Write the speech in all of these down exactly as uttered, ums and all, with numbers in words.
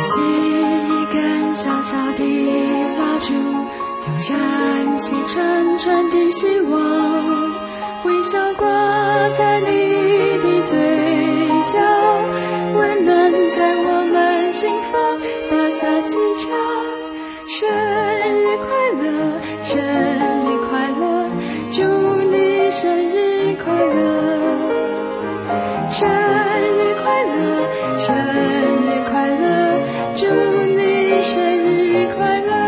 起一根小小的蜡烛，就燃起纯纯的希望，微笑挂在你的嘴角，温暖在我们心房，大家齐唱生日快乐，生日快乐，祝你生日快乐，生日快乐，生日快乐，祝你生日快乐。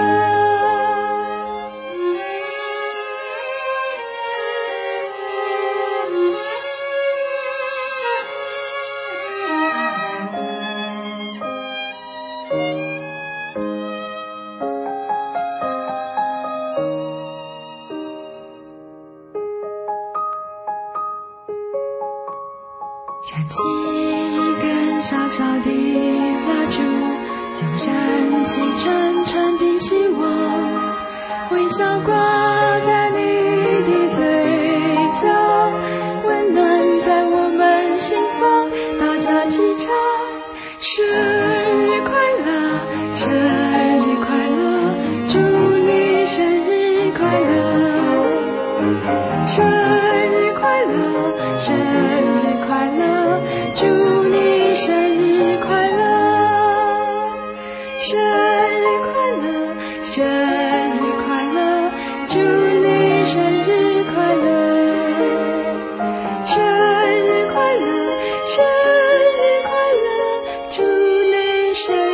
燃起一根小小的蜡烛，就燃起纯纯的希望，微笑挂在你的嘴角，温暖在我们心房，大家齐唱生日快乐，生日快乐，祝你生日快乐，生日快乐，生日快乐，祝你生日快乐，生日快乐，生日快乐，祝你生日快乐，生日快乐，生日快乐，祝你生日快乐。